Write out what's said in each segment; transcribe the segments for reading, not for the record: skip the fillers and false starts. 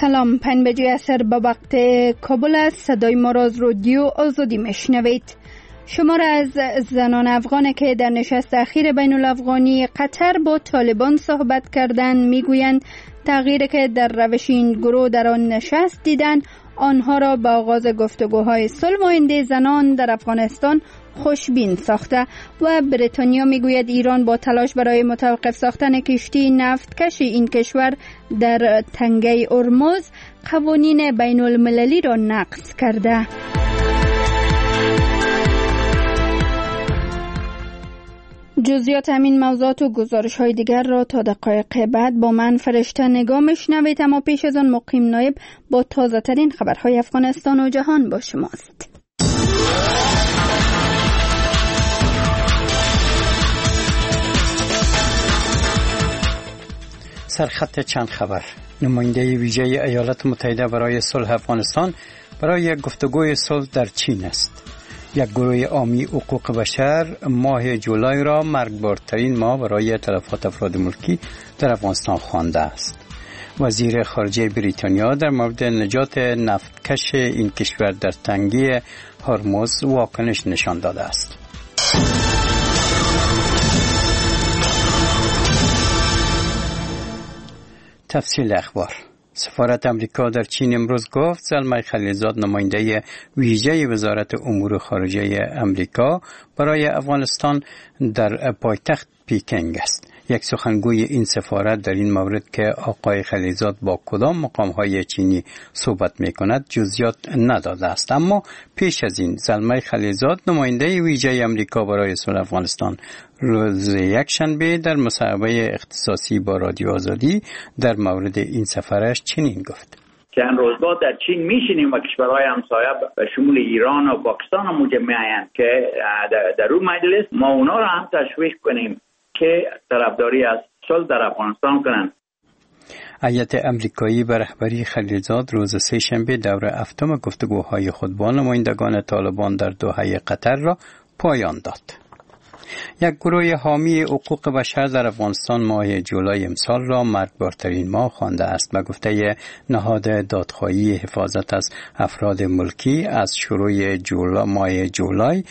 سلام، 5 بجه عصر به وقت کابل است. صدای ما را از رادیو آزادی میشنوید. شمار از زنان افغان که در نشست اخیر بین الافغانی قطر با طالبان صحبت کردند میگویند تغییری که در روش این گروه در آن نشست دیدند آنها را به آغاز گفتگوهای صلح مانند زنان در افغانستان خوشبین ساخته و بریتانیا میگوید ایران با تلاش برای متوقف ساختن کشتی نفتکش این کشور در تنگه هرمز قوانین بین المللی را نقض کرده. جزئیات همین موضوعات و گزارش‌های دیگر را تا دقایق بعد با من فرشته نگاه میشنوید، اما پیش از آن مقیم نایب با تازه ترین خبرهای افغانستان و جهان با شماست. سرخط چند خبر. نماینده ویژه ایالات متحده برای صلح افغانستان برای گفتگوی صلح در چین است. یک گروه عامی حقوق بشر ماه جولای را مرگبارترین ماه برای تلفات افراد ملکی در افغانستان خوانده است. وزیر خارجه بریتانیا در مورد نجات نفتکش این کشور در تنگه هرمز واکنش نشان داده است. تفصیل اخبار. سفارت امریکا در چین امروز گفت زلمه خلیلزاد نماینده ویژه وزارت امور خارجه امریکا برای افغانستان در پایتخت پکینگ است. یک سخنگوی این سفارت در این مورد که آقای خلیلزاد با کدام مقام‌های چینی صحبت می‌کند جزئیات نداده است، اما پیش از این زلمه خلیلزاد نماینده ویژه امریکا برای صلح افغانستان روز یکشنبه در مصاحبه اختصاصی با رادیو آزادی در مورد این سفرش چنین گفت: چند روز بعد در چین میشینیم و کشورهای همسایه به شمول ایران و پاکستان هم مجمع آیند که در اون مجلس ما اونا را هم تشویق کنیم که طرفداری از صلح در افغانستان کنند. هیئت امریکایی به رهبری خلیلزاد روز سه‌شنبه دور هفتم گفتگوهای خود با نمایندگان طالبان در دوحه قطر را پایان داد. یک گروه حامی حقوق بشر در افغانستان ماه جولای امسال را مرگبارترین ماه خوانده است. به گفته نهاد دادخواهی حفاظت از افراد ملکی از شروع ماه جولای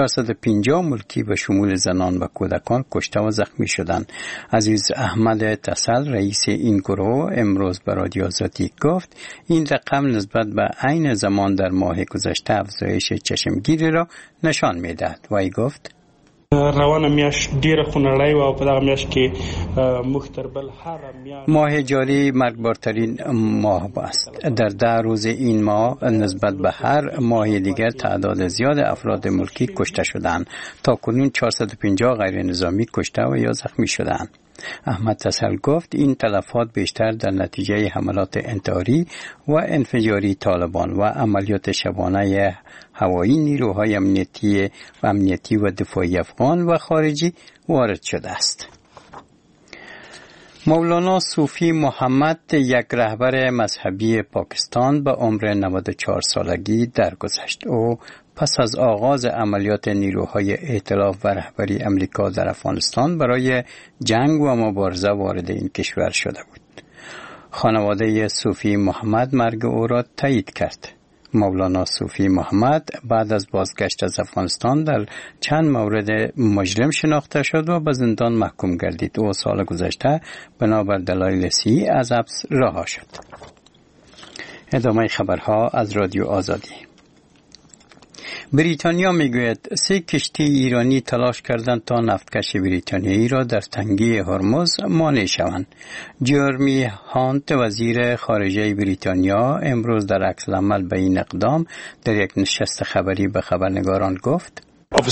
450 ملکی به شمول زنان و کودکان کشته و زخمی شدند. عزیز احمد تسل رئیس این گروه امروز به رادیو آزادی گفت این رقم نسبت به عین زمان در ماه گذشته افزایش چشمگیری را نشان می‌دهد. وی گفت روانه میاش ډیره خونړی و په دغه میاش کې مختربل هر میاش ماه جاری مرگبارترین ماه است. در 10 روز این ماه نسبت به هر ماه دیگر تعداد زیاد افراد ملکی کشته شدند. تا کنون 450 غیر نظامی کشته و یا زخمی شدند. احمد تسل گفت این تلفات بیشتر در نتیجه حملات انتحاری و انفجاری طالبان و عملیات شبانه هوایی نیروهای امنیتی و دفاعی افغان و خارجی وارد شده است. مولانا صوفی محمد یک رهبر مذهبی پاکستان به عمر 94 سالگی درگذشت. او پس از آغاز عملیات نیروهای ائتلاف و رهبری امریکا در افغانستان برای جنگ و مبارزه وارد این کشور شده بود. خانواده صوفی محمد مرگ او را تایید کرد. مولانا صوفی محمد بعد از بازگشت از افغانستان در چند مورد مجرم شناخته شد و به زندان محکوم گردید. او سال گذشته بنابر دلایل صحی از حبس رها شد. ادامه خبرها از رادیو آزادی. بریتانیا میگوید 3 کشتی ایرانی تلاش کردند تا نفتکش بریتانیایی را در تنگه هرمز مانع شوند. جرمی هانت وزیر خارجه بریتانیا امروز در عکس‌العمل به این اقدام در یک نشست خبری به خبرنگاران گفت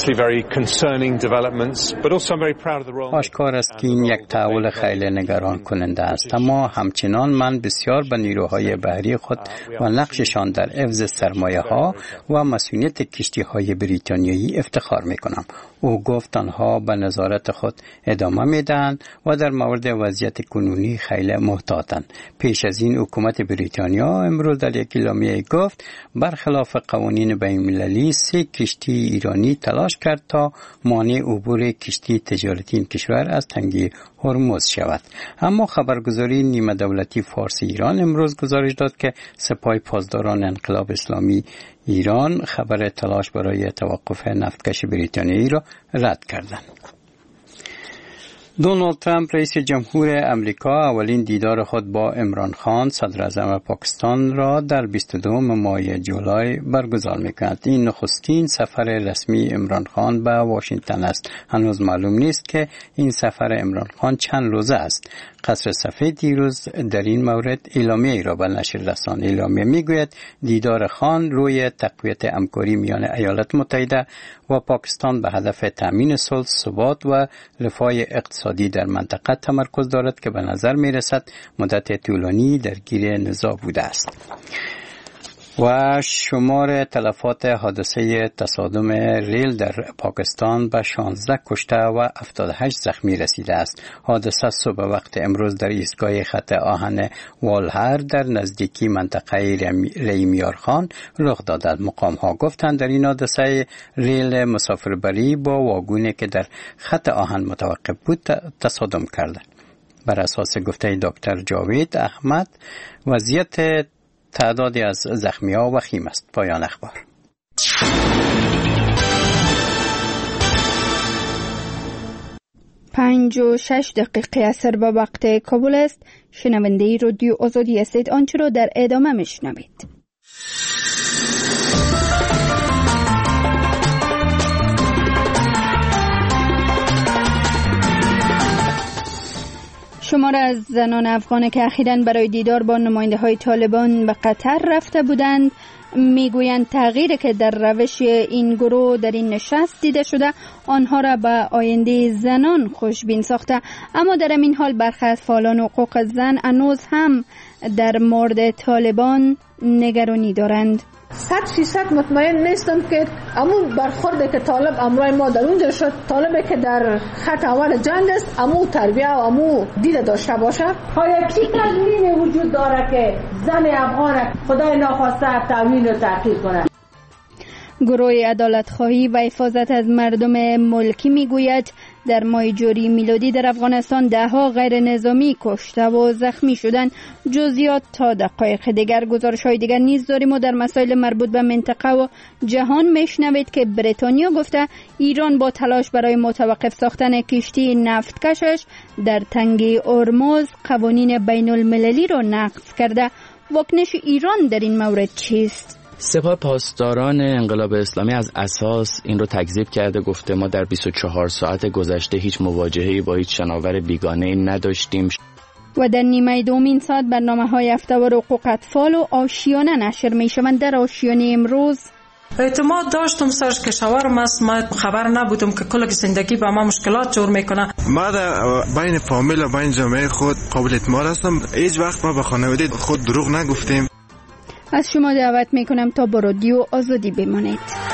آشکار است که این یک تحول خیلی نگران کننده است، اما همچنان من بسیار به نیروهای بحری خود و نقششان در حفظ سرمایه ها و مسئولیت کشتی های بریتانیایی افتخار می کنم. او گفت آنها به نظارت خود ادامه میدهند و در مورد وضعیت کنونی خیلی محتاطند. پیش از این حکومت بریتانیا امروز در یک اعلامیه گفت برخلاف قوانین بین‌المللی 3 کشتی ایرانی تلاش کرد تا مانع عبور کشتی تجارتی این کشور از تنگه هرمز شود. اما خبرگزاری نیمه دولتی فارس ایران امروز گزارش داد که سپاه پاسداران انقلاب اسلامی ایران خبر تلاش برای توقف نفتکش بریتانیایی را رد کردند. دونالد ترامپ رئیس جمهور امریکا اولین دیدار خود با عمران خان صدر اعظم پاکستان را در 22 ماه جولای برگزار می‌کند. این نخستین سفر رسمی عمران خان به واشنگتن است. هنوز معلوم نیست که این سفر عمران خان چند روزه است. قصر سفید دیروز در این مورد اعلامیه را به نشر رساند. اعلامیه میگوید دیدار خان روی تقویت همکاری میان ایالات متحده و پاکستان به هدف تامین صلح، ثبات و رفاه اقتصادی در منطقه تمرکز دارد که به نظر میرسد مدت طولانی درگیر نزاع بوده است. و شمار تلفات حادثه تصادم ریل در پاکستان به 16 کشته و 78 زخمی رسیده است. حادثه صبح وقت امروز در ایستگاه خط آهن والهر در نزدیکی منطقه ریمیارخان رخ داده. مقام ها گفتند در این حادثه ریل مسافربری با واگونی که در خط آهن متوقف بود تصادم کرده. بر اساس گفته دکتر جاوید احمد وضعیت تعدادی از زخمی‌ها وخیم است. پایان اخبار. 5:06 اثر به وقت کابل است. شنونده رادیو آزادی هستید. آنچه را در ادامه میشنوید. شمار از زنان افغان که اخیراً برای دیدار با نماینده های طالبان به قطر رفته بودند میگویند تغییری که در روش این گروه در این نشست دیده شده آنها را به آینده زنان خوشبین ساخته. اما در این حال برخی از فعالان حقوق زن هنوز هم در مورد طالبان نگرانی دارند. 100% مطمئن نیستم که امون برخورده که طالب امرای ما در اونجا شد، طالبی که در خط اول جنگ است امو تربیه و امو دید داشته باشه. آیا چی تضمین وجود داره که زن افغان خدای ناخواسته تأمین و تحقیر کنه؟ گروه عدالت خواهی و حفاظت از مردم ملکی میگوید در ماه جوری میلادی در افغانستان 10 غیر نظامی کشته و زخمی شدند. جزئیات تا دقایق دیگر. گزارش‌های دیگر نیز داریم و در مسائل مربوط به منطقه و جهان میشنوید که بریتانیا گفته ایران با تلاش برای متوقف ساختن کشتی نفتکشش در تنگه هرمز قوانین بین المللی را نقض کرده. واکنش ایران در این مورد چیست؟ سپاه پاسداران انقلاب اسلامی از اساس این رو تکذیب کرده، گفته ما در 24 ساعت گذشته هیچ مواجهه‌ای با هیچ شناور بیگانه‌ای نداشتیم. و در نیمه دومین ساعت برنامه‌های هفته‌وار حقوق اطفال و آشیانه نشر می‌شوند. در آشیانه امروز اعتماد داشتم سرش که شوهرم است، ما خبر نبودم که کل زندگی با ما مشکلات جور میکنه. ما بین فامیل و بین جامعه خود قابل اعتماد هستم. هیچ وقت ما به خانواده خود دروغ نگفتیم. از شما دعوت میکنم تا با رادیو آزادی بمانید.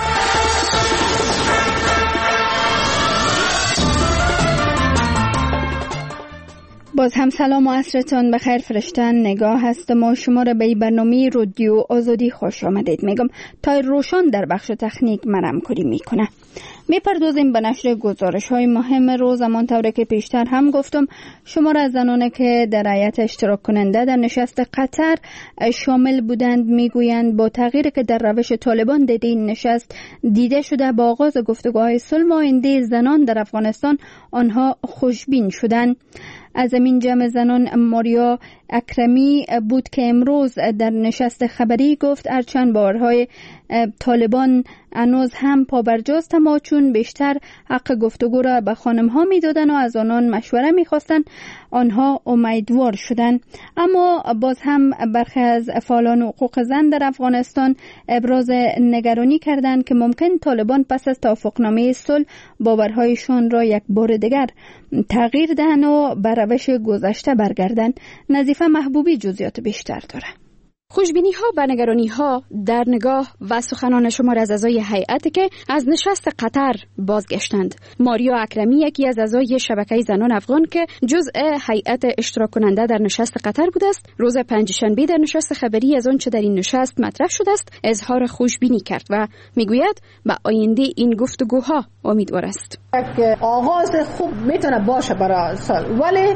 باز هم سلام و عصرتان بخیر. فرشتن نگاه هستم و شما را به برنامه رادیو آزادی خوش آمدید میگم. تا روشن در بخش تکنیک مرمکاری میکنه. میپردازیم به نشر گزارش های مهم روز. همانطور که پیشتر هم گفتم شمار از زنانی که در هیئت اشتراک کننده در نشست قطر شامل بودند میگویند با تغییری که در روش طالبان در این نشست دیده شده با آغاز گفتگوهای صلح و آینده زنان در افغانستان آنها خوشبین شدند. از این جمع زنان ماریا اکرمی بود که امروز در نشست خبری گفت هرچند بارهای طالبان هنوز هم پابرجاست اما چون بیشتر حق گفتگو را به خانم ها می دادن و از آنان مشوره می خواستن آنها امیدوار شدن. اما باز هم برخی از فعالان حقوق زن در افغانستان ابراز نگرانی کردند که ممکن طالبان پس از توافقنامه صلح باورهایشان را یک بار دیگر تغییر دهند و به روش گذشته برگردند. نظیفه محبوبی جزئیات بیشتر داره. خوشبینی ها و نگرانی ها در نگاه و سخنان شمار از اعضای هیئت که از نشست قطر بازگشتند. ماریا اکرمی یکی از اعضای شبکه زنان افغان که جزء هیئت اشتراک کننده در نشست قطر بوده است، روز پنجشنبه در نشست خبری از آنچه در این نشست مطرح شده است اظهار خوشبینی کرد و میگوید به آینده این گفتگوها امیدوار است. آغاز خوب میتونه باشه برای سال، ولی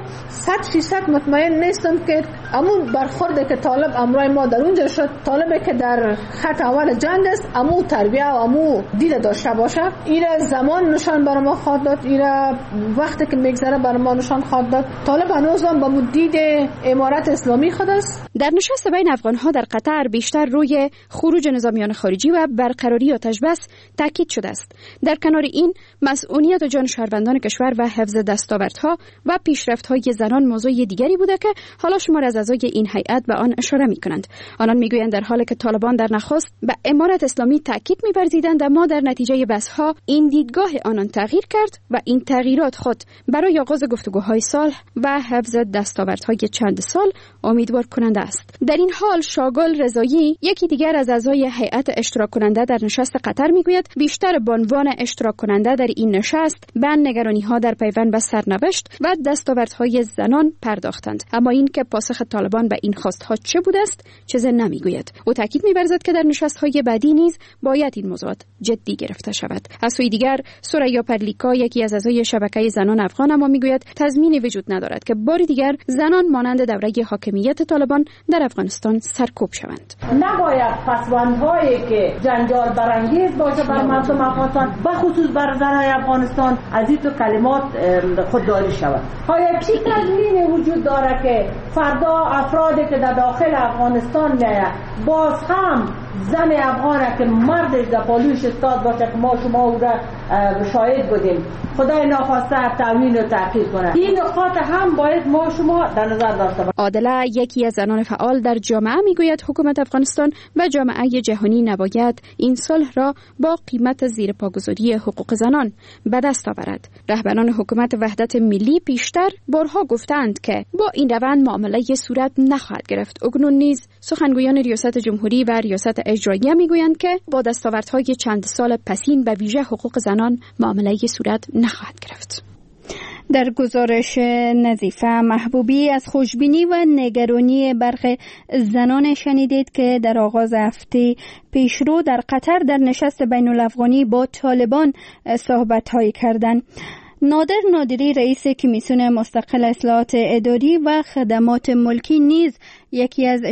100% مطمئن نیستم که همون برخوردی که طالب امروز ما در اونجا شد، طالبی که در خط اول جنگ است، امو تربیه و امو دید داشته باشه. ایره زمان نشان بر ما خواهد داد، ایره وقتی که میگذره بر ما نشان خواهد داد. طالب هنوز هم با مدید امارت اسلامی خود است. در نشست بین افغان‌ها در قطر بیشتر روی خروج نظامیان خارجی و برقراری آتش بس تاکید شده است. در کنار این مسئولیت جان شهروندان کشور و حفظ دستاوردها و پیشرفت‌های زنان موضوع دیگری بوده که حالا شمار از اعضای این هیئت به آن اشاره می‌کنند. آنان میگویند در حالی که طالبان در نخست به امارت اسلامی تاکید می‌ورزیدند، اما در نتیجه بحث‌ها این دیدگاه آنان تغییر کرد و این تغییرات خود برای آغاز گفتگوهای صلح و حفظ دستاوردهای چند سال امیدوار کننده است. در این حال شاگل رضایی یکی دیگر از اعضای هیئت اشتراک کننده در نشست قطر میگوید بیشتر به عنوان اشتراک کننده در این نشست به نگرانی‌ها در پیوند به سرنوشت و دستاوردهای زنان پرداختند، اما این که پاسخ طالبان به این خواستها چه بوده است چیزی نمیگوید. او تاکید می‌ورزد که در نشست‌های بعدی نیز باید این موضوعات جدی گرفته شود. از سوی دیگر سوریا پرلیکا یکی از اعضای شبکه زنان افغان اما میگوید تضمینی وجود ندارد که بار دیگر زنان مانند دوره حاکمیت طالبان در افغانستان سرکوب شوند. نباید پسوندهایی که جنجال برانگیز باشه بر مردم افغانستان و خصوص بر زنان افغانستان از این تو کلمات خودداری شود. آیا چی تضمینی وجود داره که فردا افرادی که در داخل افغانستان میآید باز هم زن افغانه که مردش در پالوش استاد باشه که ما شما او را شاهد بودیم، خدای ناخواسته تأمین و تحقیق کنه. این نقاط هم باید ما شما در نظر داشته باشیم. عادله یکی از زنان فعال در جامعه میگوید حکومت افغانستان و جامعه جهانی نباید این صلح را با قیمت زیر پاگذاری حقوق زنان به دست آورد. رهبران حکومت وحدت ملی پیشتر بارها گفتند که با این روند معامله صورت نخواهد گرفت. اکنون نیز سخنگویان ریاست جمهوری و ریاست اجراییه میگویند که با دستاوردهای چند سال پسین به ویژه حقوق زنان معامله صورت نخواهد گرفت. در گزارش نظیفه محبوبی از خوشبینی و نگرانی برخی زنان شنیدید که در آغاز هفته پیشرو در قطر در نشست بین الافغانی با طالبان صحبت‌هایی کردند. نادر نادری رئیس کمیسیون مستقل اصلاحات اداری و خدمات ملکی نیز یکی از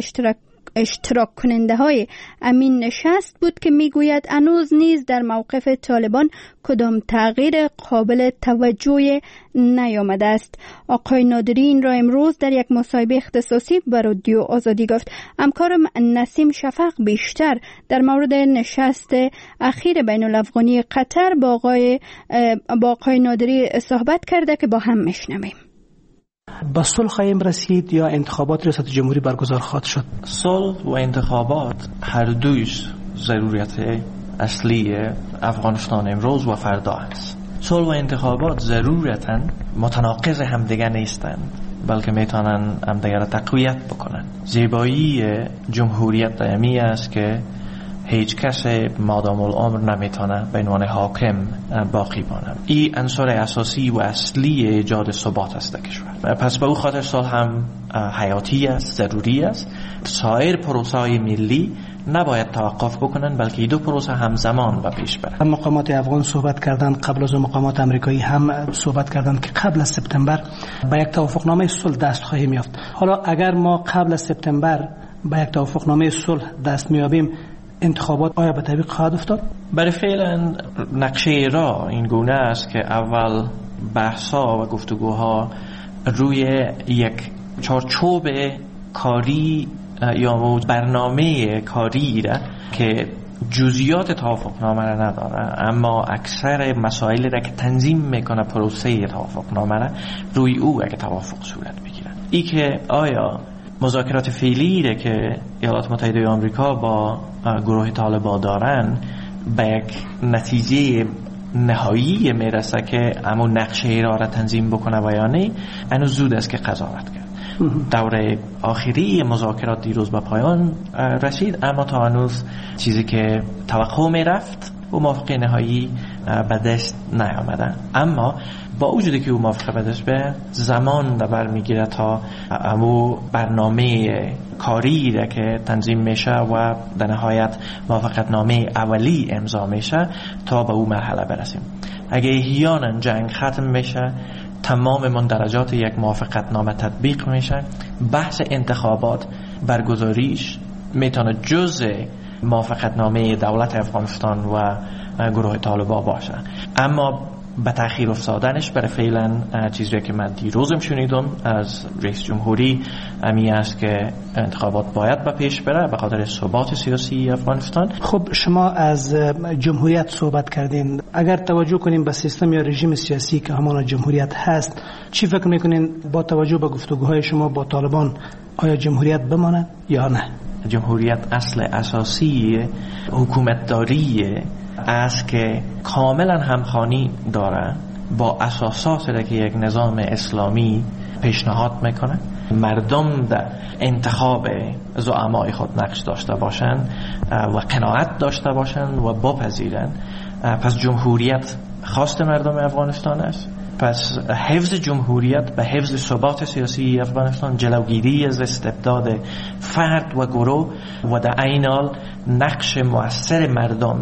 اشتراک کننده های امین نشست بود که میگوید هنوز نیز در موقف طالبان کدام تغییر قابل توجه نیامده است. آقای نادری این را امروز در یک مصاحبه اختصاصی با رادیو آزادی گفت. همکارم نسیم شفق بیشتر در مورد نشست اخیر بین الافغانی قطر با آقای نادری صحبت کرده که با هم میشنویم. با صلح خواهیم رسید یا انتخابات ریاست جمهوری برگزار خواهد شد؟ صلح و انتخابات هر دویش ضرورت اصلی افغانستان امروز و فردا است. صلح و انتخابات ضرورتاً متناقض همدیگر نیستند، بلکه میتونن همدیگر را تقویت بکنن. زیبایی جمهوریت دائمی است که هیچ کس مادام العمر نمیتونه به عنوان حاکم باقی مانه. این عنصر اساسی و اصلی ایجاد ثبات است در کشور. پس به او خاطر صلح هم حیاتی است، ضروری است. سایر پروسه‌های ملی نباید توقف بکنن، بلکه دو پروسه همزمان و پیش بره. مقامات افغان صحبت کردن، قبل از مقامات امریکایی هم صحبت کردن که قبل از سپتامبر به یک توافقنامه صلح دست خواهیم یافت. حالا اگر ما قبل از سپتامبر به یک توافقنامه صلح دست میابیم، انتخابات آیا به تعویق خواهد افتاد؟ برای فعلا نقشه راه این گونه است که اول بحث‌ها و گفتگوها روی یک چارچوب کاری یا برنامه کاری را که جزئیات توافقنامه را نداره، اما اکثر مسائل را که تنظیم میکنه پروسه توافقنامه را روی او اگه توافق صورت بگیره. ای که آیا مذاکرات فعلی را که ایالات متحده آمریکا با گروه طالبان دارن به یک نتیجه نهایی میرسه که همون نقشه را تنظیم بکنه و یا نه، هنوز زود است که قضاوت کرد. دوره آخری مذاکرات دیروز به پایان رسید، اما تا هنوز چیزی که توقع می رفت و موافقه نهایی به دست نیامده. اما با وجودی که او موافقه به دست به زمان برمیگیره تا امو برنامه کاری را که تنظیم میشه و در نهایت موافقت نامه اولی امضا میشه تا به او مرحله برسیم. اگه احیانا جنگ ختم میشه، تمام مندرجات یک موافقت نامه تطبیق میشه، بحث انتخابات برگزاریش میتونه جزء موافقت نامه دولت افغانستان و گروه طالبان باشه. اما به تأخیر افتادنش برای فعلا چیزی که من دیروزم شنیدم از رئیس جمهوری امی است که انتخابات باید به پیش بره به خاطر ثبات سیاسی افغانستان. خب شما از جمهوریت صحبت کردین. اگر توجه کنیم به سیستم یا رژیم سیاسی که همان جمهوریت هست، چی فکر میکنین با توجه به گفتگوهای شما با طالبان آیا جمهوریت بماند یا نه؟ جمهوریت اصل اساسی حکومتداری است که کاملا همخوانی داره با اساساتی که یک نظام اسلامی پیشنهاد میکنه. مردم در انتخاب زعمای خود نقش داشته باشند و قناعت داشته باشند و بپذیرند. پس جمهوریت خواست مردم افغانستان است. پس حفظ جمهوریت به حفظ ثبات سیاسی افغانستان، جلوگیری از استبداد فرد و گروه و در عین حال نقش مؤثر مردم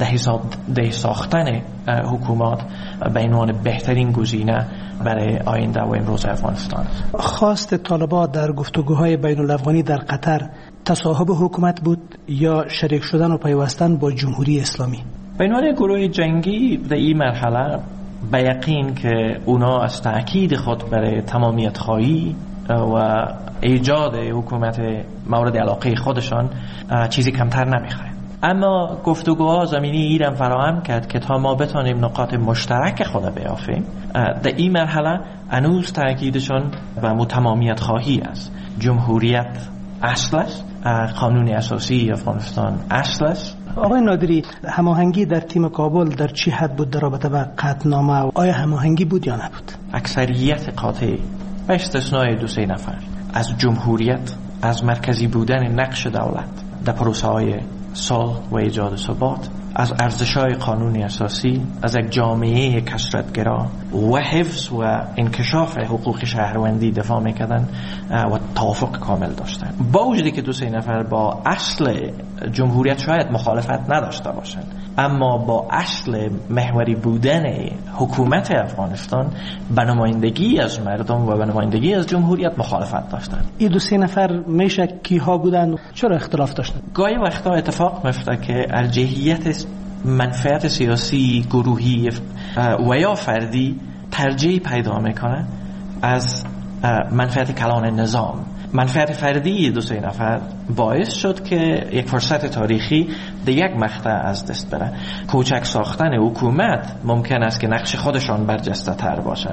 در ساختن حکومت به عنوان بهترین گزینه برای آینده و امروز افغانستان. خواست طالبان در گفتگوهای بین الافغانی در قطر تصاحب حکومت بود یا شریک شدن و پیوستن با جمهوری اسلامی؟ به عنوان گروه جنگی در این مرحله به یقین که اونا از تأکید خود برای تمامیت خواهی و ایجاد حکومت مورد علاقه خودشان چیزی کمتر نمیخواهند. اما گفتگوها زمینی ایران فراهم کرد که تا ما بتانیم نقاط مشترک خود بیافیم. در این مرحله هنوز تأکیدشان و تمامیت خواهی است. جمهوریت اصل است، قانون اساسی افغانستان اصل است. آقای نادری، هماهنگی در تیم کابل در چی حد بود در رابطه با قطعنامه؟ آیا هماهنگی بود یا نبود؟ اکثریت قاطع به استثنای 2-3 نفر از جمهوریت، از مرکزی بودن نقش دولت در پروسه های صلح و ایجاد ثبات، از ارزش‌های قانونی اساسی، از یک جامعه کثرت‌گرا و حفظ و انکشاف حقوق شهروندی دفاع می‌کردند و توافق کامل داشتند. با وجودی که 2-3 نفر با اصل جمهوریت شاید مخالفت نداشته باشند، اما با اصل محوری بودن حکومت افغانستان به نمایندگی از مردم و به نمایندگی از جمهوریت مخالفت داشتند. این 2-3 نفر میشه کیها بودند؟ چرا اختلاف داشتند؟ گاهی وقتا اتفاق میفته که ارجحیت منفعت سیاسی گروهی و یا فردی ترجیح پیدا میکنه از منفعت کلان نظام. منفعت فردی 2-3 نفر باعث شد که یک فرصت تاریخی در یک مقطع از دست بره. کوچک ساختن حکومت ممکن است که نقش خودشان برجسته تر باشه.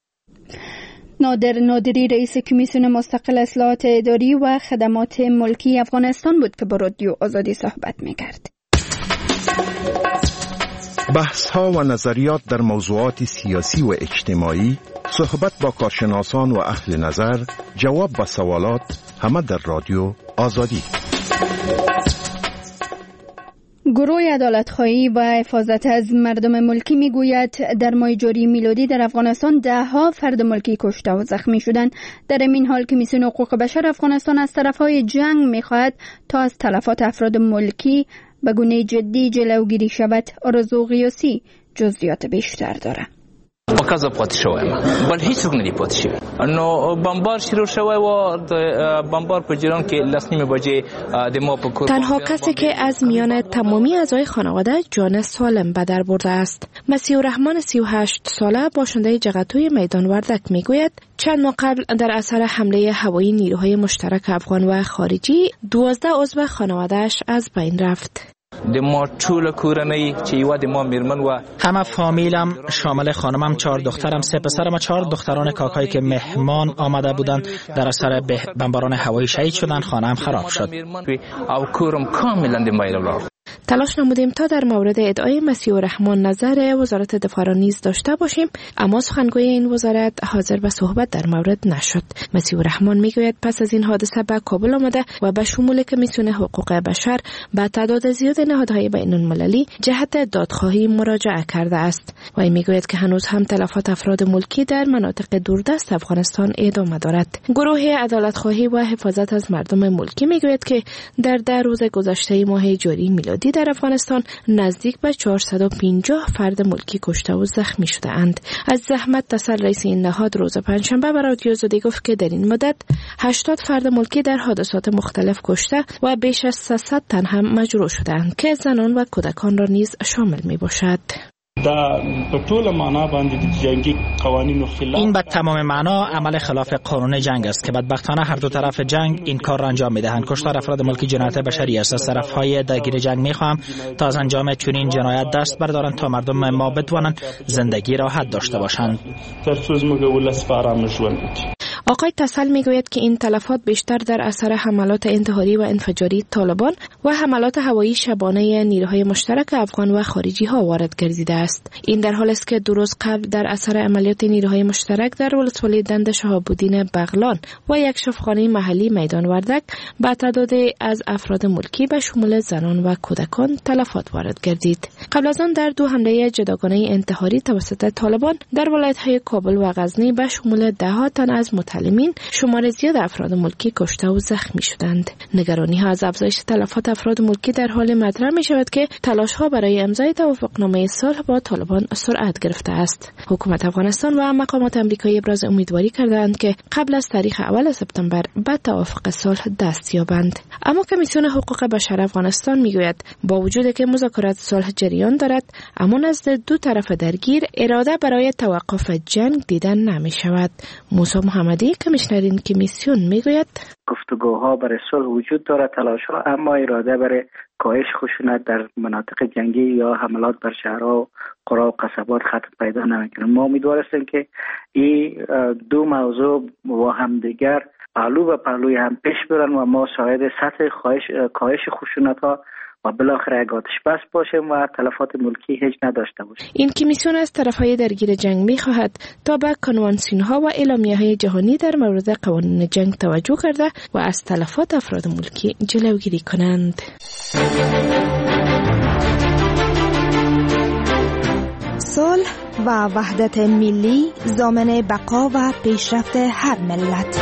نادر نادری رئیس کمیسیون مستقل اصلاحات اداری و خدمات ملکی افغانستان بود که با رادیو آزادی صحبت میکرد. بحث ها و نظریات در موضوعات سیاسی و اجتماعی، صحبت با کارشناسان و اهل نظر، جواب به سوالات، همه در رادیو آزادی. گروه عدالت‌خواهی و حفاظت از مردم ملکی میگوید در ماه جاری میلادی در افغانستان 10 فرد ملکی کشته و زخمی شدند. در این حال کمیسیون حقوق بشر افغانستان از طرفهای جنگ میخواهد تا از تلفات افراد ملکی به گونه جدی جلوگیری شود. آرزو قیاسی جزئیات بیشتر دارد. مکازه پاتې شوی بل هیڅوک نه دی پاتې شوی. نو بمبار شروع شوی و بمبار په جریان کې لسنیمه بجې د ما په کور. تنها کسی که از میان تمامی اعضای خانواده جان سالم به در برده است. مسیح الرحمن 38 ساله باشنده جغتوی میدان وردک میگوید چند ماه قبل در اثر حمله هوایی نیروهای مشترک افغان و خارجی 12 عضو خانواده‌اش از بین رفت. د ما ټول کورنۍ چې یو د ما میرمن و همه فامیلم شامل خانمم 4 دخترم 3 پسرم و 4 دختران کاکایی که مهمان آمده بودند در اثر بمباران هوایی شهید شدند. خانه‌ام خراب شد. او کورم کاملا د مایل تلاش نمودیم تا در مورد ادعای مسیح الرحمن نظر وزارت دفاع را نیز داشته باشیم، اما سخنگوی این وزارت حاضر به صحبت در مورد نشد. مسیح الرحمن میگوید پس از این حادثه به کابل آمده و به شمول کمیسیون حقوق بشر به تعداد زیاد نهادهای بین المللی جهت دادخواهی مراجعه کرده است و این میگوید که هنوز هم تلفات افراد ملکی در مناطق دوردست افغانستان ادامه دارد. گروه عدالت‌خواهی و حفاظت از مردم ملکی میگوید که در 10 روز گذشته ماه جاری میلادی در افغانستان نزدیک به 450 فرد ملکی کشته و زخمی شده اند. از زحمت تسل رئیس این نهاد روز پنجشنبه به رادیو آزادی گفت که در این مدت 80 فرد ملکی در حادثات مختلف کشته و بیش از 300 تن هم مجروح شدند که زنان و کودکان را نیز شامل می باشد. این به تمام معنا عمل خلاف قانون جنگ است که بدبختانه هر دو طرف جنگ این کار را انجام می‌دهند. کشتار افراد ملکی جنایت بشری است. از طرف‌های درگیر جنگ می‌خواهم تا از انجام چنین جنایت دست بردارند تا مردم ما بتوانند زندگی راحت داشته باشند. آقای تسل میگوید که این تلفات بیشتر در اثر حملات انتحاری و انفجاری طالبان و حملات هوایی شبانه نیروهای مشترک افغان و خارجی ها وارد گردیده است. این در حالی است که 2 روز قبل در اثر عملیات نیروهای مشترک در ولسوالی دند شهاب‌الدین بغلان و یک شفاخانه محلی میدان وردک به تعدادی از افراد ملکی به شمول زنان و کودکان تلفات وارد گردید. قبل از آن در 2 حمله جداگانه انتحاری توسط طالبان در ولایت‌های کابل و غزنی به شمول 10 تن از متعلمین شمار زیاد افراد ملکی کشته و زخمی شدند. نگرانی ها از افزایش تلفات افراد ملکی در حال مطرح می شود که تلاش ها برای امضای توافقنامه صلح با طالبان سرعت گرفته است. حکومت افغانستان و مقامات آمریکایی ابراز امیدواری کردند که قبل از تاریخ اول سپتامبر به توافق صلح دست یابند. اما کمیسیون حقوق بشر افغانستان می گوید با وجود که مذاکرات صلح جریان دارد، اما نزد دو طرف درگیر اراده برای توقف جنگ دیده نمی شود. موسی محمدی کمیشنر این کمیسیون میگوید گفتگوها برای صلح وجود دارد، تلاش‌ها، اما اراده برای کاهش خشونت در مناطق جنگی یا حملات بر شهرها و قرى و قصبات خط پیدا نمی‌کنه. ما امیدوار هستیم که این دو موضوع با هم دیگر پهلو به پهلوی هم پیش برن و ما شاهد سطح کاهش خشونت‌ها و بالاخره یک آتش بس باشیم و تلفات ملکی هیچ نداشته باشیم. این کمیسیون از طرفهای درگیر جنگ می‌خواهد تا به کنوانسیون‌ها و اعلامیه‌های جهانی در مورد قوانین جنگ توجه کرده و از تلفات افراد ملکی جلوگیری کنند. صلح و وحدت ملی ضامن بقا و پیشرفت هر ملت.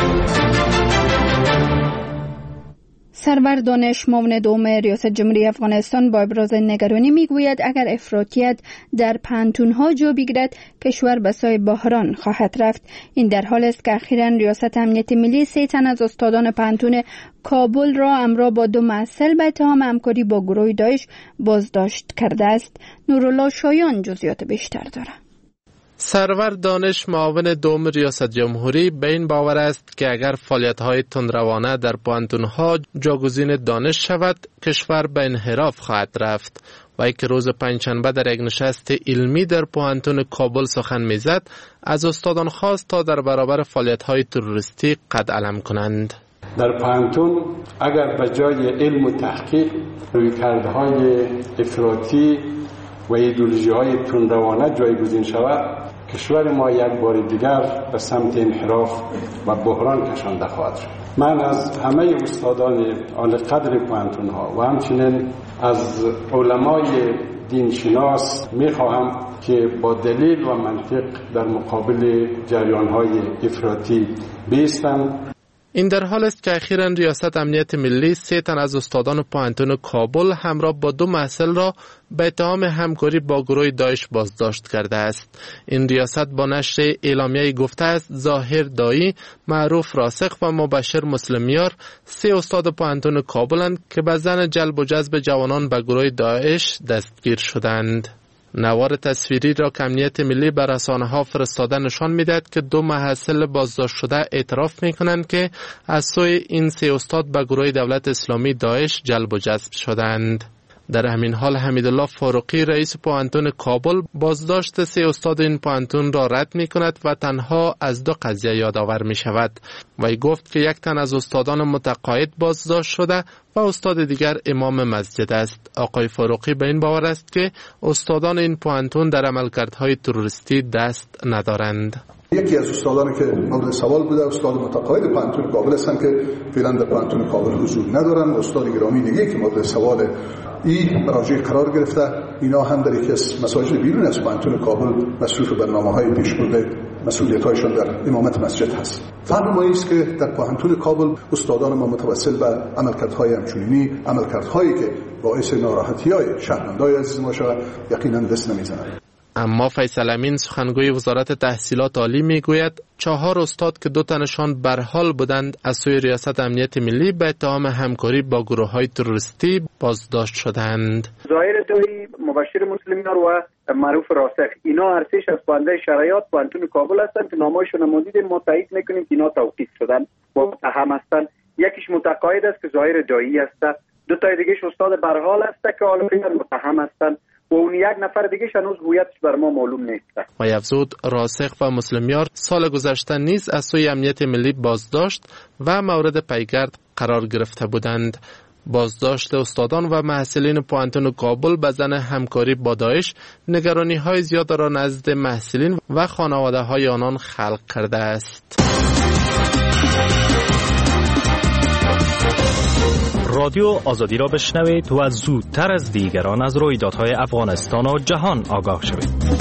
سرور دانش معاون دوم ریاست جمهوری افغانستان با ابراز نگرانی میگوید اگر افراطیت در پانتون‌ها جا بگیرد کشور به سوی بحران خواهد رفت. این در حالی است که اخیراً ریاست امنیت ملی 3 تن از استادان پانتون کابل را همراه با 2 محصل به اتهام همکاری با گروه داعش بازداشت کرده است. نورالله شایان جزئیات بیشتر دارد. سرور دانش معاون دوم ریاست جمهوری به این باور است که اگر فعالیت‌های تندروانه در پانتون‌ها جاگزین دانش شود کشور به انحراف خواهد رفت. و یک روز پنجشنبه در یک نشست علمی در پانتون کابل سخن می‌زد، از استادان خواست تا در برابر فعالیت‌های تروریستی قد علم کنند. در پانتون اگر به جای علم و تحقیق رویکردهای افراطی و ایدئولوژی‌های تندروانه جایگزین شود کشور ما یک بار دیگر به سمت انحراف و بحران کشانده خواهد شد. من از همه استادان عالی قدر پانتون‌ها و همچنین از علمای دینشناس می‌خواهم که با دلیل و منطق در مقابل جریان‌های افراطی بایستند. این در حال است که اخیراً ریاست امنیت ملی 3 تن از استادان پانتون کابل همراه با 2 محصل را به اتهام همکاری با گروه داعش بازداشت کرده است. این ریاست با نشر اعلامیه گفته است ظاهر دایی، معروف راسخ و مبشر مسلمیار 3 استاد پانتون کابلند که به زن جلب و جذب جوانان به گروه داعش دستگیر شدند. نوار تصویری را که امنیت ملی بر رسانه‌ها فرستاده نشان می‌دهد که 2 محصل بازداشت شده اعتراف می‌کنند که از سوی این 3 استاد به گروه دولت اسلامی داعش جلب و جذب شدند. در همین حال حمیدالله فاروقی رئیس پوهنتون کابل بازداشت 3 استاد این پوهنتون را رد می کند و تنها از 2 قضیه یادآور می شود. وی گفت که یک تن از استادان متقاعد بازداشت شده و استاد دیگر امام مسجد است. آقای فاروقی به این باور است که استادان این پوهنتون در عملکردهای تروریستی دست ندارند. یکی از استادانی که مورد سوال بوده استاد متقاعد پوهنتون کابل هستند که فعلا در پوهنتون کابل حضور ندارن. استاد گرامی دیگه که مورد سوال این مراجع قرار گرفته، اینا هم در یکی از مساجد بیرون از پوهنتون کابل مصروف برنامه‌های پیشبرد مسئولیت‌هایشان در امامت مسجد هست. فرق ما است که در پوهنتون کابل استادان ما متوسل به عملکردهای همچنینی، عملکردهایی که باعث ناراحتی‌های شهروندان عزیز ما شود، یقینا دست نمی‌زنند. اما فیصل امین سخنگوی وزارت تحصیلات عالی میگوید 4 استاد که 2 تنشان برحال بودند از سوی ریاست امنیت ملی به اتهام همکاری با گروه‌های تروریستی بازداشت شدند. ظاهر دایی مبشر مسلمیان و معروف راسخ، اینا هر سه‌اش از بنده شرایط پوهنتون کابل هستند که نامه‌شون رو دیدیم، ما تایید می‌کنیم که اینا توقیف شدن و متهم هستند. یکیش متقاعد است که ظاهر دایی است، 2 تا دیگه‌اش استاد برحال است که حالا متهم هستند و اون 1 نفر دیگه هنوز هویتش بر ما معلوم نیست. و افزود راسخ و مسلمیار سال گذشته نیز از سوی امنیت ملی بازداشت و مورد پیگرد قرار گرفته بودند. بازداشت استادان و محصلین پوهنتون کابل به زن همکاری با داعش نگرانی‌های زیاد را نزد محصلین و خانواده‌های آنان خلق کرده است. رادیو آزادی را بشنوید و زودتر از دیگران از رویدادهای افغانستان و جهان آگاه شوید.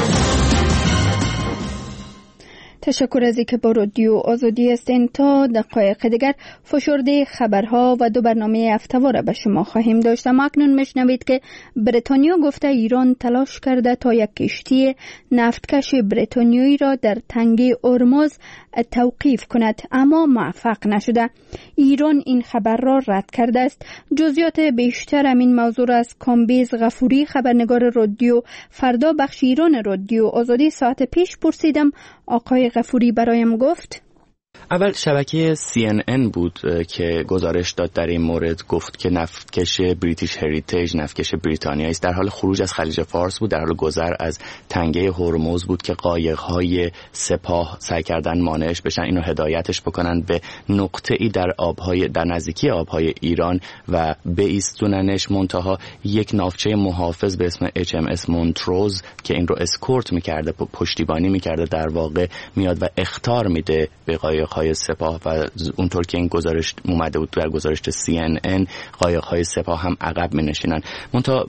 تشکر از اینکه با رادیو آزادی هستین. تا دقایق دیگر فشرده خبرها و 2 برنامه هفته‌وار به شما خواهیم داشت. اما اکنون میشنوید که بریتانیا گفته ایران تلاش کرده تا یک کشتی نفتکش بریتانیایی را در تنگه هرمز توقیف کند اما موفق نشده. ایران این خبر را رد کرده است. جزئیات بیشتر همین موضوع را از کامبیز غفوری خبرنگار رادیو فردا بخش ایران رادیو آزادی ساعت پیش پرسیدم. آقای غفوری برایم گفت اول شبکه CNN بود که گزارش داد در این مورد، گفت که نفتکش بریتیش هریتیج، نفتکش بریتانیایی است، در حال خروج از خلیج فارس بود، در حال گذر از تنگه هرمز بود که قایق‌های سپاه سعی کردن مانعش بشن، اینو هدایتش بکنن به نقطه‌ای در نزدیکی آبهای ایران و بایستوننش. منتها یک ناوچه محافظ به اسم HMS مونتروز که این رو اسکورت می‌کرده، پشتیبانی می‌کرده، در واقع میاد و اخطار میده به قایق‌های سپاه و اونطور که این گزارش اومده بود در گزارش CNN، قایق‌های سپاه هم عقب می‌نشینن. منتها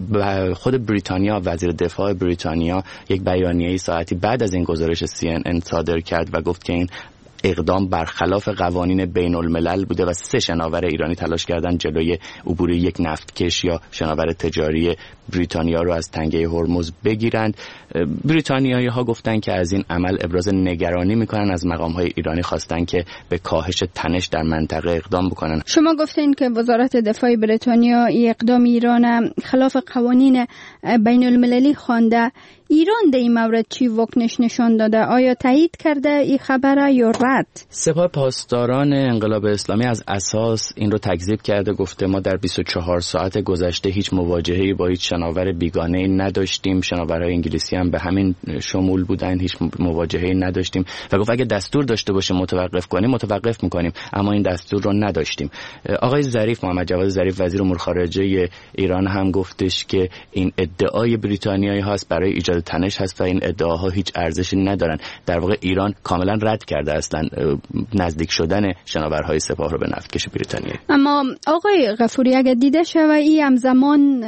خود بریتانیا، وزیر دفاع بریتانیا یک بیانیه‌ای ساعتی بعد از این گزارش CNN صادر کرد و گفت که این اقدام برخلاف قوانین بین الملل بوده و 3 شناور ایرانی تلاش کردن جلوی عبور یک نفتکش یا شناور تجاری بریتانیا رو از تنگه هرمز بگیرند. بریتانیایی ها گفتن که از این عمل ابراز نگرانی میکنن، از مقام های ایرانی خواستن که به کاهش تنش در منطقه اقدام بکنن. شما گفتین که وزارت دفاع بریتانیا اقدام ایران خلاف قوانین بین المللی خوانده. ایران در این مورد چی واکنش نشان داده؟ آیا تایید کرده این خبره یا رد؟ سپاه پاسداران انقلاب اسلامی از اساس این رو تکذیب کرده، گفته ما در 24 ساعت گذشته هیچ مواجهه‌ای با هیچ شناور بیگانه‌ای نداشتیم، شناورهای انگلیسی هم به همین شمول بودن، هیچ مواجهه‌ای نداشتیم و گفت اگه دستور داشته باشه متوقف کنیم متوقف می‌کنیم، اما این دستور رو نداشتیم. آقای ظریف، محمد جواد ظریف وزیر امور خارجه ایران هم گفتش که این ادعای بریتانیایی هاست برای ایجاد تنش هست و این ادعاها هیچ ارزشی ندارن. در واقع ایران کاملا رد کرده اصلا نزدیک شدن شناورهای سپاه رو به نفتکش بریتانیایی. اما آقای غفوری اگر دیده شود این همزمان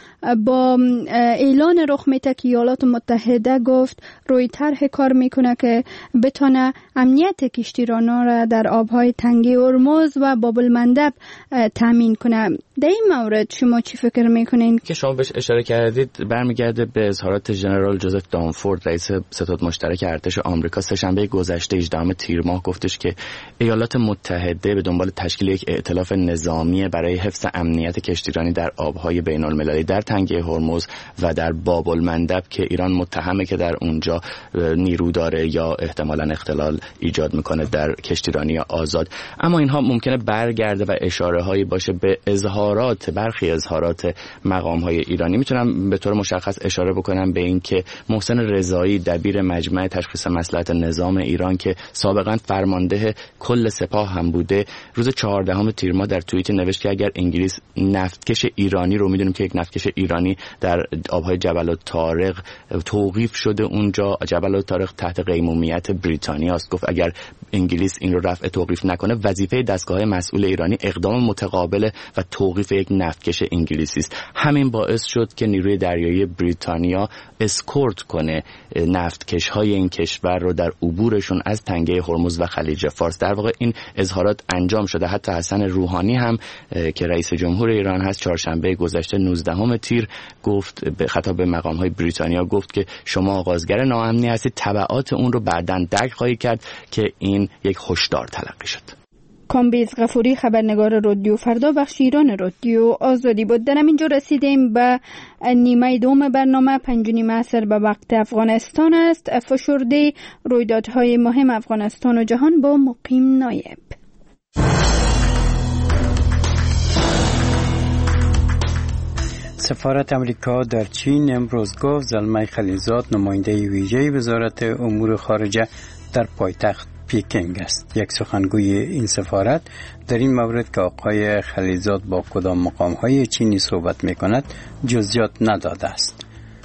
با اعلان رخ میده که ایالات متحده گفت روی طرح کار میکنه که بتونه امنیت کشتیرانان را در آبهای تنگه هرمز و باب المندب تامین کنه. در این مورد شما چی فکر میکنین؟ که شما بهش اشاره کردید برمیگرده به اظهارات ژنرال جوزف دانفورد، رئیس ستاد مشترک ارتش آمریکا. سه‌شنبه گذشته 18 تیر ماه گفتش که ایالات متحده به دنبال تشکیل یک ائتلاف نظامی برای حفظ امنیت کشتیرانی در آبهای بین‌المللی در تنگه هرمز و در باب المندب که ایران متهمه که در اونجا نیرو داره یا احتمالاً اختلال ایجاد میکنه در کشتیرانی آزاد. اما اینها ممکنه برگرده و اشاره‌هایی باشه به اظهار برخی اظهارات مقام‌های ایرانی. میتونم به طور مشخص اشاره بکنم به این که محسن رضایی دبیر مجمع تشخیص مصلحت نظام ایران که سابقا فرمانده کل سپاه هم بوده، روز 14 تیر ماه در توییت نوشت که اگر انگلیس نفتکش ایرانی رو، میدونیم که یک نفتکش ایرانی در آبهای جبل الطارق توقیف شده، اونجا جبل الطارق تحت قیمومیت بریتانیا است. گفت اگر انگلیس این رو رفع توقیف نکنه، وظیفه دستگاه مسئول ایرانی اقدام متقابل و توقیف یک نفتکش انگلیسی است. همین باعث شد که نیروی دریایی بریتانیا اسکورت کنه نفتکش‌های این کشور رو در عبورشون از تنگه هرمز و خلیج فارس. در واقع این اظهارات انجام شده. حتی حسن روحانی هم که رئیس جمهور ایران هست چهارشنبه گذشته 19 تیر گفت به خطاب به مقام‌های بریتانیا، گفت که شما آغازگر ناامنی هستید، تبعات اون رو بعداً درک خواهید کرد که این یک هشدار تلقی شد. کامبیز غفوری، خبرنگار رادیو فردا بخش ایران رادیو آزادی بود. در همینجا رسیدیم به نیمه دوم برنامه. 5:30 عصر به وقت افغانستان است. فشرده رویدادهای مهم افغانستان و جهان با مقیم نایب. سفارت امریکا در چین امروز گفت زلمه خلیزاد نماینده ویژه وزارت امور خارجه در پایتخت پیکنگ است. یک سخنگوی این سفارت در این مورد که آقای خلیزاد با کدام مقام‌های چینی صحبت می‌کند جزئیات نداده است.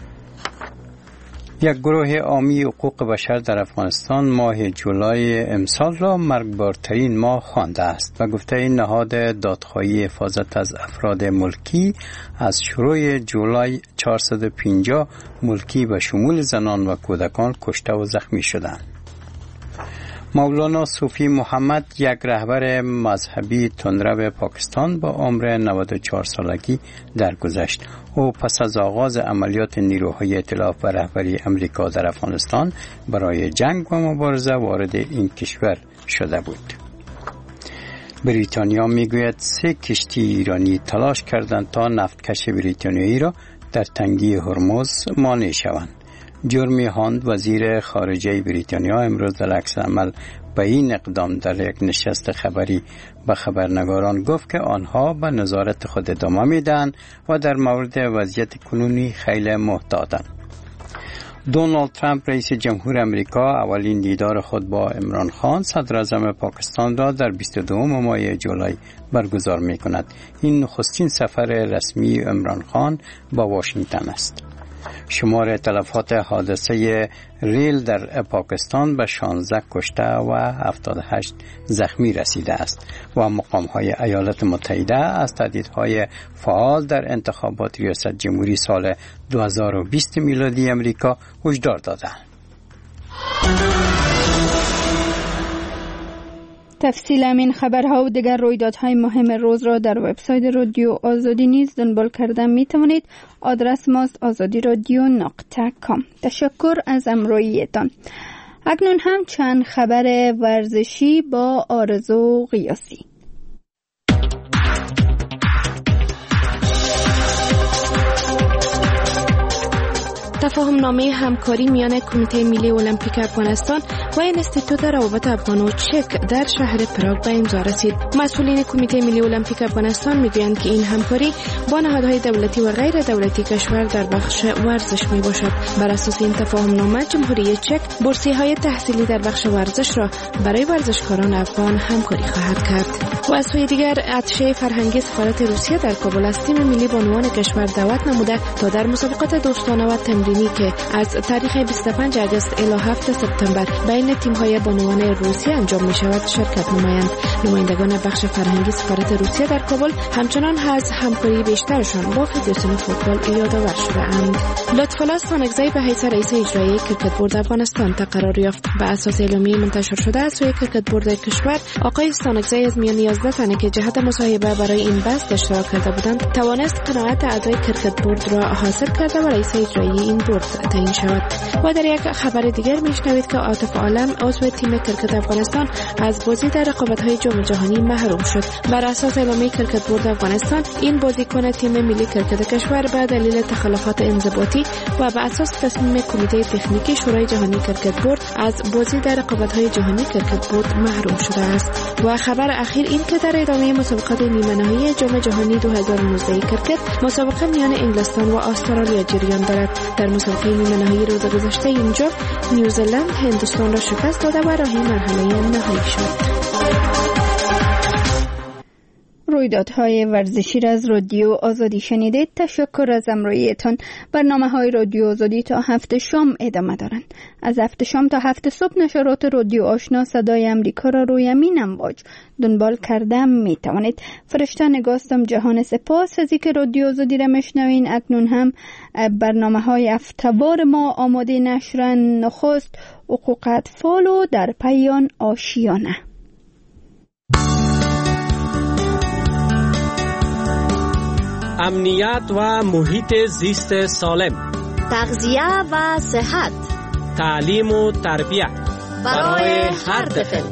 یک گروه عامی حقوق بشر در افغانستان ماه جولای امسال را مرگبارترین ماه خوانده است و گفته این نهاد دادخواهی حفاظت از افراد ملکی از شروع جولای 450 ملکی به شمول زنان و کودکان کشته و زخمی شدند. مولانا صوفی محمد، یک رهبر مذهبی تندرو پاکستان، با عمر 94 سالگی درگذشت. او پس از آغاز عملیات نیروهای ائتلاف و رهبری امریکا در افغانستان برای جنگ و مبارزه وارد این کشور شده بود. بریتانیا میگوید 3 کشتی ایرانی تلاش کردند تا نفتکش بریتانیایی را در تنگه هرمز مانع شوند. جرمی هاند، وزیر خارجه بریتانیا، امروز در عکس عمل به این اقدام در یک نشست خبری به خبرنگاران گفت که آنها به نظارت خود ادامه میدن و در مورد وضعیت کنونی خیلی محتاطند. دونالد ترامپ رئیس جمهور امریکا اولین دیدار خود با عمران خان صدر اعظم پاکستان را در 22 ماه جولای برگزار می کند. این نخستین سفر رسمی عمران خان با واشنگتن است. شمار تلفات حادثه ریل در پاکستان به 16 کشته و 78 زخمی رسیده است و مقام‌های ایالات متحده از تهدیدهای فعال در انتخابات ریاست جمهوری سال 2020 میلادی امریکا هشدار دادند. تفصیل این خبرها و دیگر رویدادهای مهم روز را در وبسایت رادیو آزادی نیز دنبال کردن می توانید. آدرس ماست azadiradio.com. تشکر از همراهیتان. اکنون هم چند خبر ورزشی با آرزو قیاسی. تفاهم نامه همکاری میان کمیته ملی المپیک افغانستان و انستیتوت روابط افغان و چک در شهر پراگ به امضا رسید. مسئولین کمیته ملی المپیک افغانستان میگویند که این همکاری با نهادهای دولتی و غیر دولتی کشور در بخش ورزش می باشد. بر اساس این تفاهم نامه جمهوری چک بورسیه‌های تحصیلی در بخش ورزش را برای ورزشکاران افغان همکاری خواهد کرد. و از سوی دیگر عطشه فرهنگی سفارت روسیه در کابل از تیم ملی بانوان کشور دعوت نموده تا در مسابقات دوستانه و تمرینی که از تاریخ 25 آگوست الی 7 سپتامبر بین تیم‌های بانوان روسیه انجام می‌شود شرکت نمایند. نمایندگان بخش فرهنگی سفارت روسیه در کابل همچنان از همکاری بیشترشان با فدراسیون فوتبال یادآور شده‌اند. لطف‌الله سانگزی به حیث رئیس اجرایی کرکت بورد افغانستان تقرر یافت. به اساس اعلامیه منتشر شده از سوی کرکت بورد کشور، آقای سانگزی از میان 11 تنه که جهت مصاحبه برای این بحث اشتراک کرده بودند، توانست قناعت اعضای کرکت بورد را حاصل کرده و رئیس اجرایی این بورد تعیین شود. و در یک خبر دیگر میشنوید که عاطف عالم عضو تیم کرکت افغانستان از بازی در رقابت‌های جام جهانی محروم شد. بر اساس اعلامیه کرکت بورد افغانستان، این بازیکن تیم ملی کرکت کشور به دلیل تخلفات انضباطی و به اساس تصمیم کمیته تکنیکی شورای جهانی کرکت بورد از بازی در رقابت‌های جهانی کرکت بورد محروم شده است. و خبر اخیر این که در ادامه مسابقات نیمه نهایی جام جهانی 2019 کرکت مسابقه میان انگلستان و استرالیا جریان دارد. در مسابقه نیمه نهایی روز گذشته اینجا نیوزلند هندوستان را شکست داده و راهی مرحله نهایی شد. رویدادهای ورزشی را از رادیو آزادی شنیدید. تشکر از همراهیتان. برنامه‌های رادیو آزادی تا 7 شام ادامه دارند. از 7 شام تا 7 صبح نشرات رادیو آشنا صدای امریکا را روی امین امواج دنبال کرده می توانید. فرشته نگاستم جهان سپاس از اینکه رادیو آزادی را میشنوین. اکنون هم برنامه‌های هفته‌وار ما آماده نشرن. نخست حقوق اطفال و در پیان آشیانه. امنیت و محیط زیست سالم، تغذیه و صحت، تعلیم و تربیت برای هر طفل.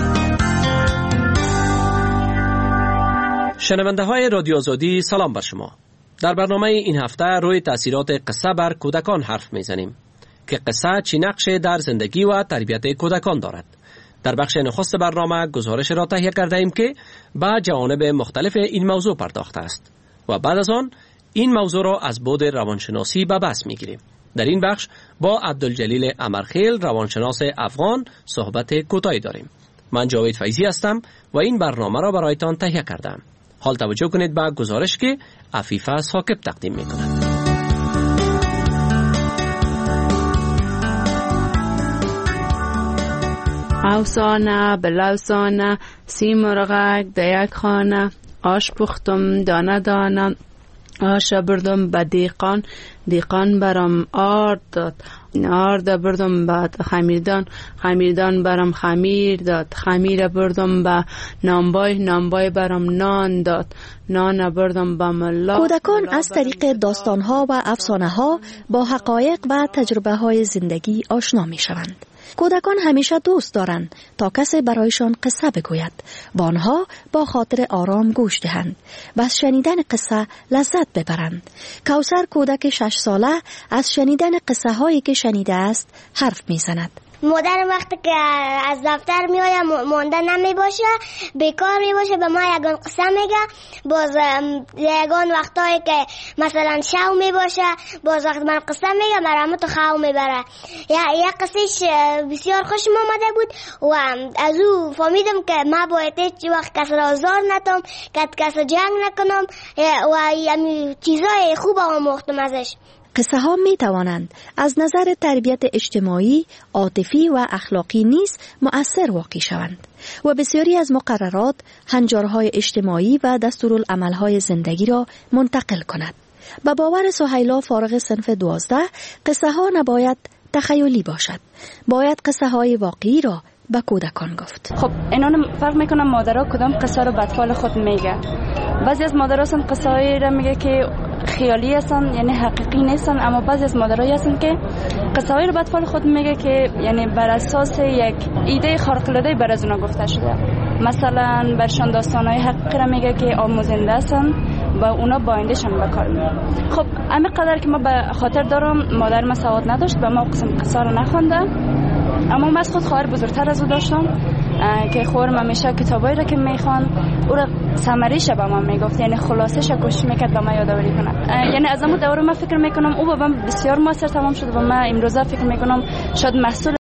شنونده های رادیو آزادی سلام بر شما. در برنامه این هفته روی تأثیرات قصه بر کودکان حرف میزنیم که قصه چی نقشی در زندگی و تربیت کودکان دارد. در بخش نخست برنامه گزارش را تهیه کرده ایم که به جوانب مختلف این موضوع پرداخته است و بعد از آن این موضوع را از بعد روانشناسی به بحث میگیریم. در این بخش با عبدالجلیل امرخیل روانشناس افغان صحبت کوتاهی داریم. من جاوید فیضی هستم و این برنامه را برایتان تهیه کردم. حال توجه کنید به گزارش که عفیفه ثاقب تقدیم میکند. افسانه بلافسانه سیمرغک در یک خانه، آش پختم دانه دانه، آش بردم به دیقان، دیقان برام آرد داد، آرد بردم به خمیردان، خمیردان برام خمیر داد، خمیر بردم به نانبای، نانبای برام نان داد، نان بردم به ملا. کودکان از طریق داستانها و افسانه‌ها با حقایق و تجربه‌های زندگی آشنا می‌شوند. کودکان همیشه دوست دارند تا کسی برایشان قصه بگوید و آنها با خاطر آرام گوش دهند و از شنیدن قصه لذت ببرند. کوثر کودک 6 ساله از شنیدن قصه هایی که شنیده است حرف میزند. مادر وقتی که از دفتر میاد مانده نمی باشه، بیکار می باشه، به ما یگان قصه میگه. باز یگان وقتایی که مثلا شو می باشه، باز وقت من قصه میگه مرامو تو خواهو میبره. یک قصهش بسیار خوشم آمده بود و از او فهمیدم که ما باید هیچ وقت کس را آزار نتم، کس جنگ نکنم و چیزای خوب آموختم ازش. قصه ها می توانند از نظر تربیت اجتماعی، عاطفی و اخلاقی نیز مؤثر واقع شوند و بسیاری از مقررات، هنجارهای اجتماعی و دستورالعملهای زندگی را منتقل کند. به باور سهیلا فارغ صنف 12 قصه ها نباید تخیلی باشد، باید قصه های واقعی را به کودکان گفت. خب اینا فرق میکنه مادرها کدام قصه رو به اطفال خود میگه. بعضی از مادرها هستن قصه هایی را میگه که خیالی هستن، یعنی حقیقی نیستن، اما بعضی از مادرایی هستن که قصه هایی رو به اطفال خود میگه که یعنی بر اساس یک ایده خارق العاده بر از اونا گفته شده. مثلا برشان داستانهای حقیقی را میگه که آموزنده هستن و اونا با آیندهشان به کار میبرن. خب همین قدر که ما به خاطر دارم مادر ما سواد نداشت و ما قسم قصه رو نخونده، اما من از خود خواهر بزرگتر از او داشتم که خواهرم همیشه کتابایی را که میخوان او را سمریش به ما میگفت، یعنی خلاصش کوشش میکرد به ما یادآوری کنه. یعنی از اون دوره من فکر میکنم او با من بسیار موثر تمام شد و من امروزه فکر میکنم شاید محصول